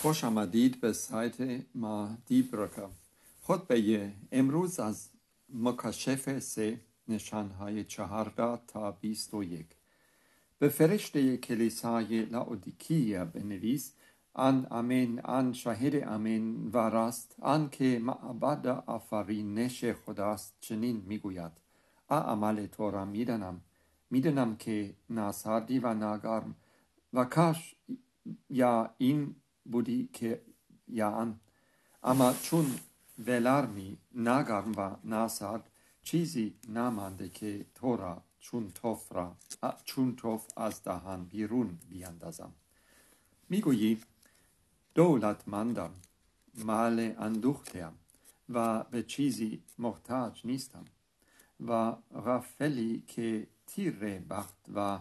خوش آمدید به سایت ما دیبرکا. خطبه امروز از مکاشفه 3 نشانهای 14 تا 21. به فرشته کلیسای لاودیکیا بنویس: آن آمین، آن شاهد آمین و راست، آن که معبد آفرینش خداست، چنین میگوید: اعمال تو را میدانم که ناسردی و ناگرم، و کاش یا این بودی که یا آن. اما چون ولرمی ناگرم و ناسرد، چیزی نمانده که تو را چون توف از دهان بیرون بیندازم. میگویی دولتمندم، مال اندوخته‌ام و به چیزی محتاج نیستم، و غافلی که تیره بخت و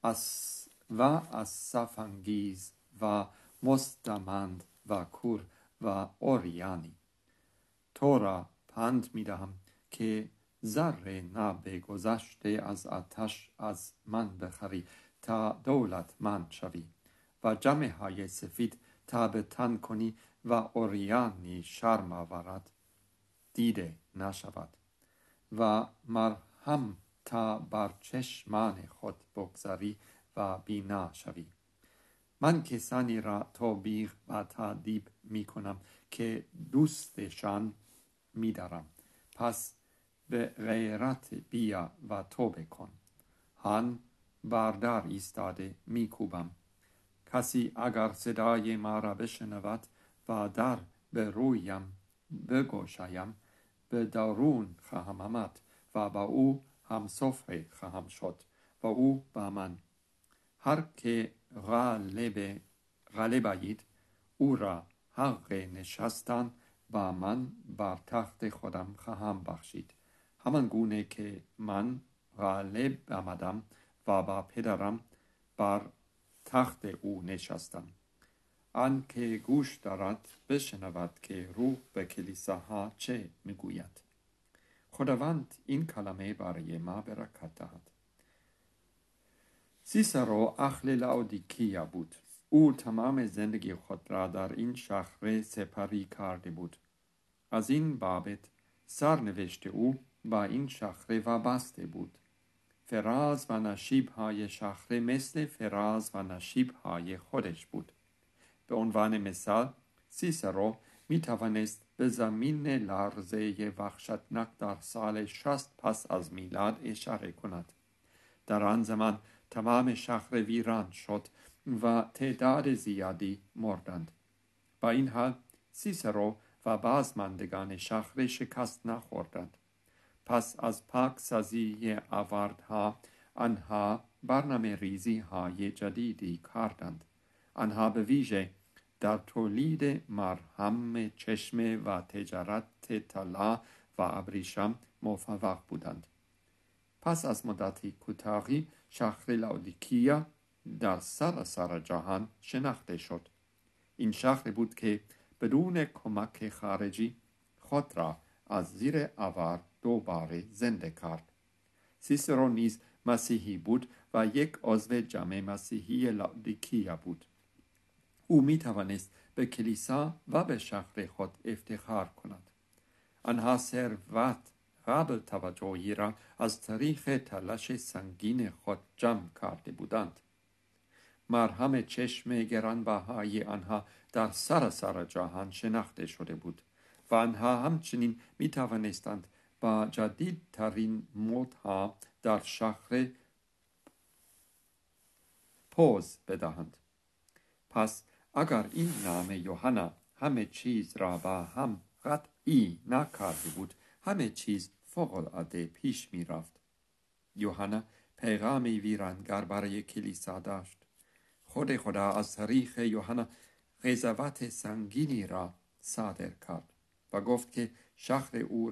اسف‌انگیز و مستمند و کور و عریانی. تو را پند میدهم که ذره نابگذشته از آتش از من بخری تا دولتمند شوی، و جامه های سفید تا به تن کنی و عریانی شرم آورد دیده نشود، و مرهم تا بر چشمان خود بگذاری و بینا شوی. من کسانی را توبیخ و تأدیب می کنم که دوستشان می دارم. پس به غیرت بیا و توبه کن. هان باردار ایستاده می کوبم. کسی اگر صدای ما را بشنود و در به رویم بگشایم، به درون خواهم آمد و با او همسفره خواهم شد و او با من. هر که غالب آید، او را حق نشستن با من بر تخت خودم خواهم بخشید، همان گونه که من غالب آمدم و با پدرم بر تخت او نشستم. آن که گوش دارد بشنود که روح به کلیساها چه میگوید. خداوند این کلمه برای ما برکت دهد. سیسرو اهل لاودیکیا بود. او تمام زندگی خود را در این شهر سپری کرده بود. از این بابت سرنوشت او با این شهر وابسته بود. فراز و نشیب‌های شهر مثل فراز و نشیب‌های خودش بود. به عنوان مثال، سیسرو می توانست به زمین لرزه وحشتناک در سال 60 پس از میلاد اشاره کند. در آن زمان تمام شهر ویران شد و تعداد زیادی مردند. با این حال سیسرو و بازماندگان شهر شکست نخوردند. پس از پاکسازی آوردها آنها برنامه ریزی های جدیدی کردند. آنها به ویژه در تولید مرهم چشمه و تجارت طلا و ابریشم موفق بودند. پس از مدتی کوتاهی شهر لاودیکیا در سراسر جهان شناخته شد. این شهر بود که بدون کمک خارجی خود را از زیر آوار دوباره زنده کرد. سیسرو نیز مسیحی بود و یک عضو جامع مسیحی لاودیکیا بود. او می توانست به کلیسا و به شهر خود افتخار کند. آنها ثروت قابل توجهی را از طریق تلاش سنگین خود جمع کرده بودند. مرهم چشم گرانبهای آنها در سراسر جهان شناخته شده بود و آنها همچنین می توانستند با جدیدترین مدها در شهر پوز بدهند. پس اگر این نام یوحنا همه چیز را با هم قطعی نکرده بود، همه چیز فوق العاده پیش می رفت. یوحنا پیغامی ویرانگر برای کلیسا داشت. خود خدا از طریق یوحنا قضاوت سنگینی را صادر کرد و گفت که شهر او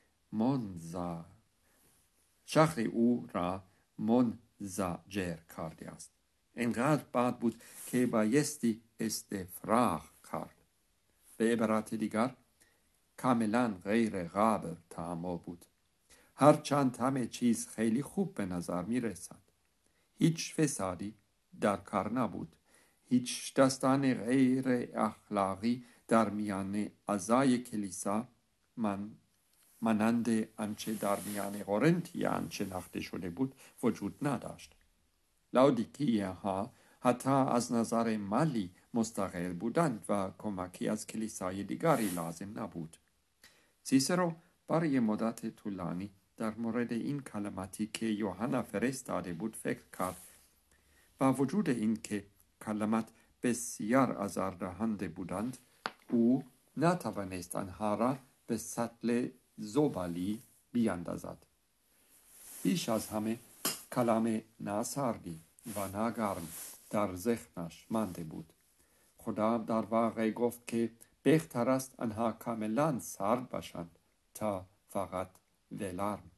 را منزجر کرده است. اینقدر بد بود که بایستی استفراغ کرد. به عبارت دیگر کاملا غیر قابل تحمل بود. هرچند همه چیز خیلی خوب به نظر می رسد. هیچ فسادی در کار نبود. هیچ دستان غیر اخلاقی در میان اعضای کلیسا مانند آنچه در میان قرنتیان شناخته شده بود وجود نداشت. لاودیکیه ها حتی از نظر مالی مستقل بودند و کمکی از کلیسای دیگری لازم نبود. سیسرو برای مدت طولانی در مورد این کلماتی که یوحنا فرستاده بود فکر کرد. با وجود این که کلمات بسیار آزاردهنده بودند، او نتوانست آنها را به سطل زبالی بیاندازد. بیش از همه کلام ناسردی و ناگرم در ذهنش مانده بود. خدا در واقع گفت که بهتر است آنها کاملا سرد باشند تا فقط ولرم.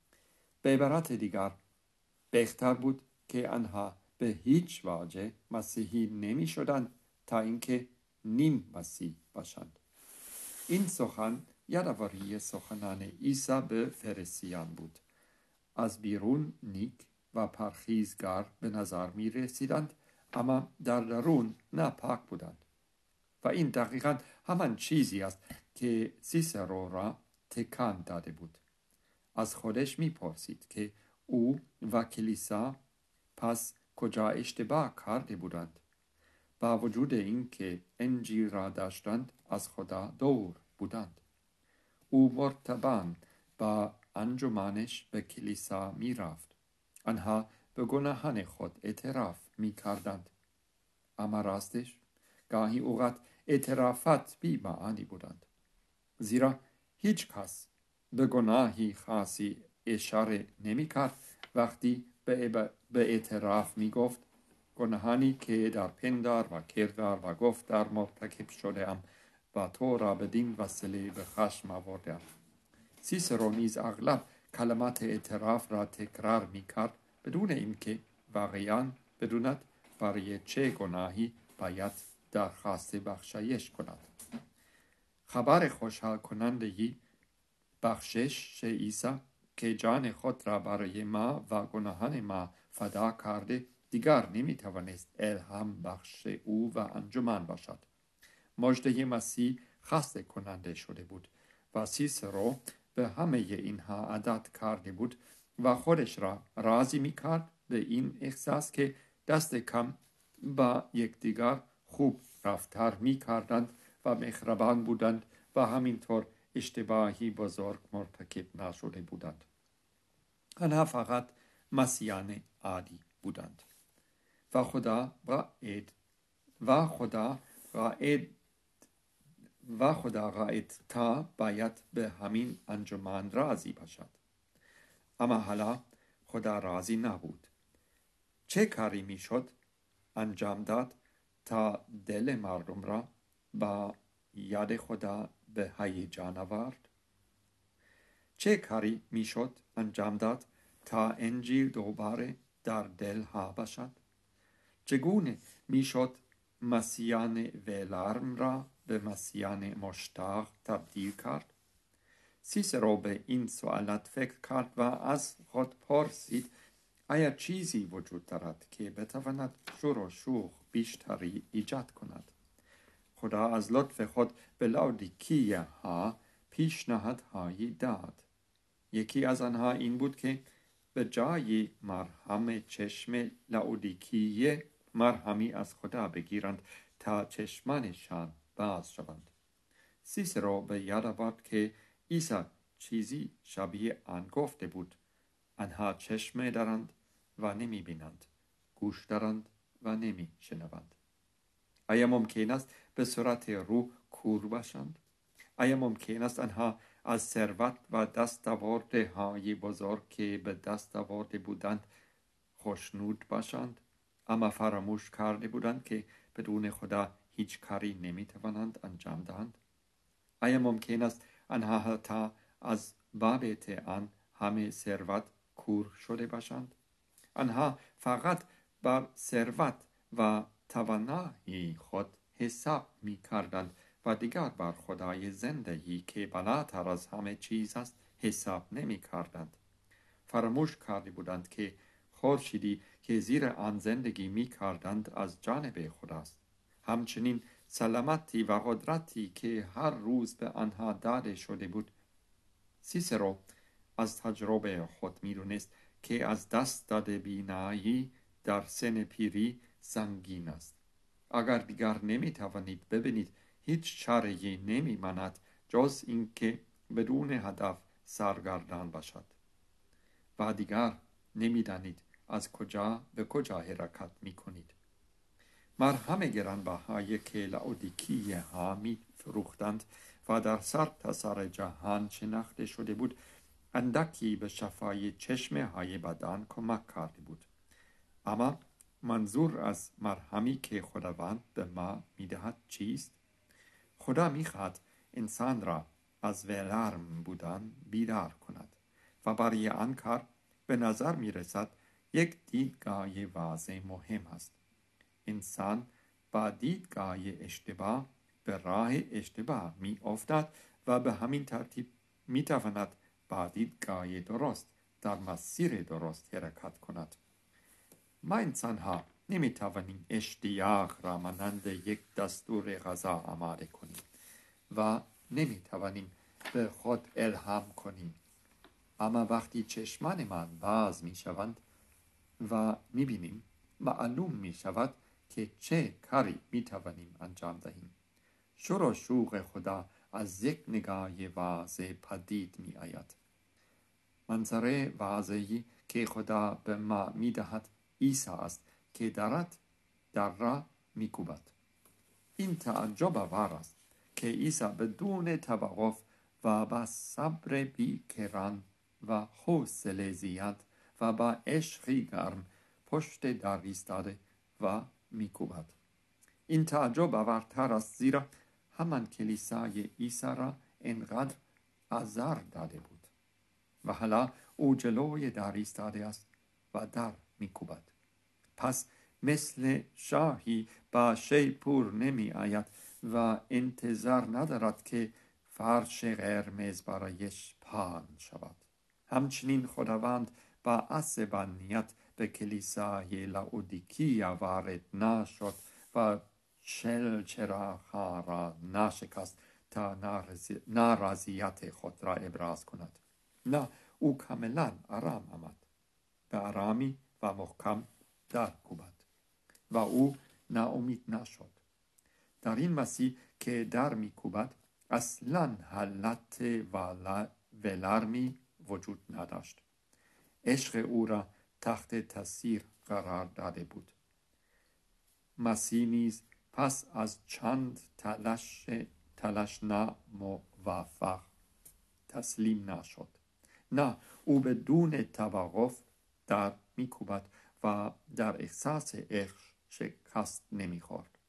به عبارت دیگر بهتر بود که آنها به هیچ وجه مسیحی نمی شدند تا اینکه نیم مسیح باشند. این سخن یادآوری سخنان عیسی به فریسیان بود. از بیرون نیک و پرهیزگار به نظر می رسیدند، اما در درون ناپاک بودند. و این دقیقاً همان چیزی است که سیسرو را تکان داده بود. از خودش می پرسید که او و کلیسا پس کجا اشتباه کرده بودند. با وجود این که انجیل را داشتند از خدا دور بودند. او مرتباً با انجمنش به کلیسا می رفت. آنها به گناهان خود اعتراف می کردند. اما راستش گاهی اوقات اعترافات بی معانی بودند. زیرا هیچ کس به گناهی خاصی اشاره نمی کرد وقتی به اعتراف می گفت گناهانی که در پندار و کردار و گفتار مرتکب شده ام و تو را بدین وسیله به خشم آوردم. سیسرو نیز اغلب کلمات اعتراف را تکرار می کرد بدون اینکه واقعاً بدوند برای چه گناهی باید درخواست بخشایش کند. خبر خوشحال کننده بخشش عیسی که جان خود را برای ما و گناهان ما فدا کرده دیگر نمی توانست الهام بخش او و انجمن باشد. مژده مسیح خسته کننده شده بود و سیسرو به همه اینها عادت کرده بود و خودش را راضی می کرد به این احساس که دست کم با یکدیگر خوب رفتار می کردند و مهربان بودند و همینطور اشتباهی بزرگ مرتکب نشده بودند. آنها فقط مسیحیان عادی بودند و خدا قائد تا باید به همین انجمن راضی باشد. اما حالا خدا راضی نبود. چه کاری میشد انجام داد تا دل مردم را با یاد خدا به هیجان آورد؟ چه کاری میشد انجام داد تا انجیل دوباره در دلها باشد؟ چگونه میشد مسیحیان ولرم را به مسیحیان مشتاق تبدیل کرد؟ سیسرو به این سوالات فکر کرد و از خود پرسید آیا چیزی وجود دارد که بتواند شور و شوق بیشتری ایجاد کند؟ خدا از لطف خود به لاودیکیه ها پیشنهادهایی داد. یکی از آنها این بود که به جای مرهم چشم لاودیکیه مرهمی از خدا بگیرند تا چشمانشان باز شوند. سیسرو به یاد آورد که عیسی چیزی شبیه آن گفته بود. آنها چشم دارند و نمی بینند، گوش دارند و نمی شنوند. آیا ممکن است به صورت روح کور باشند؟ آیا ممکن است آنها از ثروت و دستاوردهای بزرگ که به دست آورده بودند خوشنود باشند، اما فراموش کرده بودند که بدون خدا هیچ کاری نمی توانند انجام دهند؟ آیا ممکن است آنها حتی از بابت آن همه ثروت کور شده باشند؟ آنها فقط بر ثروت و توانایی خود حساب می کردند و دیگر بر خدای زندگی که بالاتر از همه چیز است حساب نمی کردند. فراموش کرده بودند که خورشیدی که زیر آن زندگی می کردند از جانب خداست. همچنین سلامتی و قدرتی که هر روز به آنها داده شده بود. سیسرو از تجربه خود می‌دانست که از دست داده بینایی در سن پیری سنگین است. اگر دیگر نمی‌توانید ببینید، هیچ چاره‌ای نمی‌ماند جز اینکه بدون هدف سرگردان باشد و دیگر نمی‌دانید از کجا به کجا حرکت می‌کنید. مرهم گرانبهایی که لاودیکیه ها می فروختند و در سرتاسر جهان شناخته شده بود، اندکی به شفای چشمه های بدان کمک کرده بود. اما منظور از مرهمی که خداوند به ما میدهد چیست؟ خدا میخواهد انسان را از ولرم بودن بیدار کند و برای آن کار به نظر میرسد یک دیدگاه واضح مهم است. انسان با دیدگاه اشتباه به راه اشتباه می افتد و به همین ترتیب می تواند با دیدگاه درست در مسیر درست حرکت کند. ما انسان ها نمی توانیم اشتیاق را مانند یک دستور غذا آماده کنیم و نمی توانیم به خود الهام کنیم. اما وقتی چشمانمان باز می شوند و می بینیم، معلوم می شود که چه کاری می توانیم انجام دهیم. شور و شوق خدا از یک نگاه واضح پدید می آید. منظره واضحی که خدا به ما می دهد عیسی است که در را می کوبد. این تعجب آور است که عیسی بدون توقف و با صبر بیکران و حوصله زیاد و با عشقی گرم پشت در ایستاده و میکوبد. این تعجب آورتر است زیرا همان کلیسای عیسی را انقدر آزار داده بود و حالا او جلوی در ایستاده است و در میکوبد. پس مثل شاهی با شیپور نمی آید و انتظار ندارد که فرش قرمز برایش پهن شود. همچنین خداوند با عصبانیت به کلیسای لاودیکیا وارد نشد و چراغ‌ها را نشکست تا ناراضیت خود را ابراز کند. نه، او کاملا آرام آمد، به آرامی و محکم در کوبد و او ناامید نشد. در این مسیح که در می کوبد اصلا حالت ولرمی وجود نداشت. عشق او را تحت تاثیر قرار داده بود. مسیح نیز پس از چند تلاش ناموفق تسلیم نشد. نه، او بدون توقف در میکوبد و در احساس عشق شکست نمیخورد.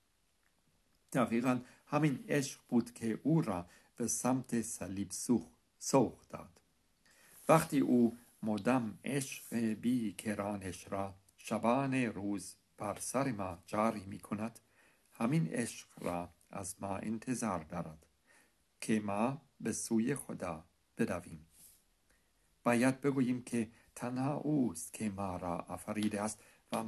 دقیقا همین عشق بود که او را به سمت صلیب سوق داد. وقتی او مدام عشق بیکرانش را شبانه روز بر سر ما جاری می کند، همین عشق را از ما انتظار دارد که ما به سوی خدا بدویم. باید بگوییم که تنها اوست که ما را آفریده است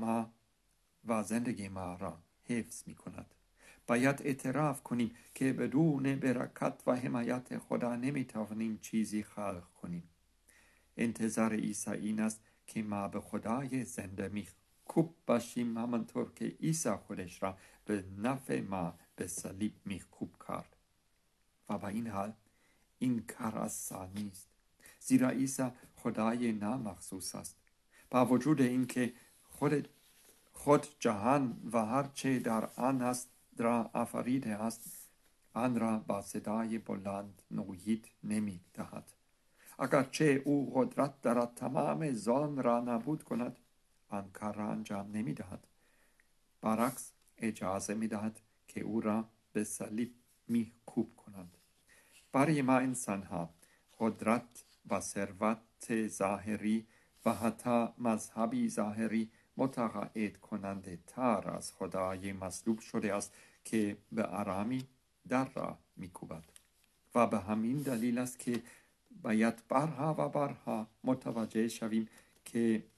و زندگی ما را حفظ می کند. باید اعتراف کنیم که بدون برکت و حمایت خدا نمی توانیم چیزی خلق کنیم. انتظار عیسی این است که ما به خدای زنده میخکوب باشیم، همانطور که عیسی خودش را به نفع ما به صلیب میخکوب کرد. و با این حال این کار آسان نیست، زیرا عیسی خدای نامخصوص است. با وجود اینکه خود جهان و هر چه در آن است را آفریده است، آن را با صدای بلند نوید نمی دهد. اگرچه او قدرت دارد تمام ظلم را نابود کند، آن کار را انجام نمی دهد. برعکس اجازه می دهد که او را به صلیب می کوب کنند. برای ما انسان ها قدرت و ثروت ظاهری و حتی مذهبی ظاهری متقاعد کننده تر از خدای مصلوب شده است که به آرامی در را می کوبد. و به همین دلیل است که باید بارها و بارها متوجه شویم که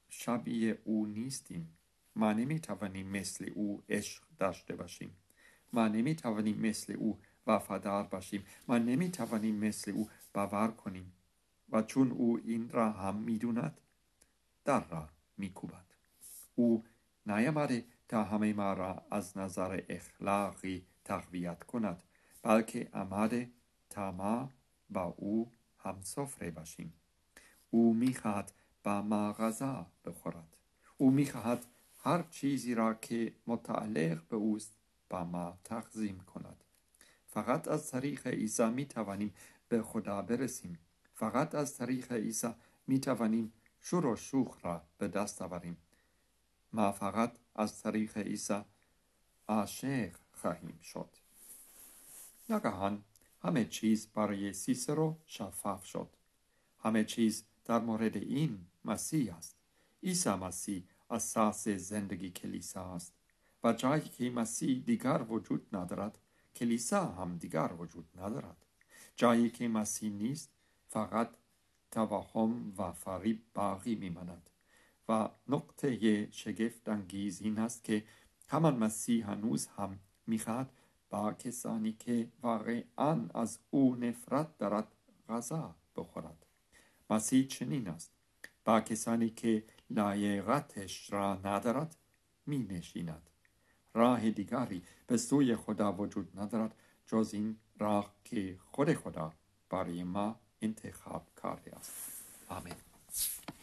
شبیه او نیستیم. ما نمیتوانیم مثل او عشق داشته باشیم. ما نمیتوانیم مثل او وفادار باشیم. ما نمیتوانیم مثل او باور کنیم. و چون او این را هم میدوند، در را میکوبد. او نیامده تا همه ما را از نظر اخلاقی تقویت کند، بلکه آمده تا ما با او همسفره باشیم. او میخواهد با ما غذا بخورد. او میخواهد هر چیزی را که متعلق به اوست با ما تقسیم کند. فقط از طریق عیسی میتوانیم به خدا برسیم. فقط از طریق عیسی میتوانیم شور و شوق را به دست آوریم. ما فقط از طریق عیسی عاشق خواهیم شد. ناگهان همه چیز برای سیسرو شفاف شد. همه چیز در مورد این مسیح است. عیسی مسیح اساس زندگی کلیسا است و جایی که مسیح دیگر وجود ندارد، کلیسا هم دیگر وجود ندارد. جایی که مسیح نیست، فقط توهم و فریب باقی میماند. و نقطه شگفت انگیز این است که همان مسیح هنوز هم میخواد با کسانی که واقعا از او نفرت دارد غذا بخورد. مسیح چنین است. با کسانی که لایقتش را ندارد می نشیند. راه دیگری به سوی خدا وجود ندارد جز این راه که خود خدا برای ما انتخاب کرده است. آمین.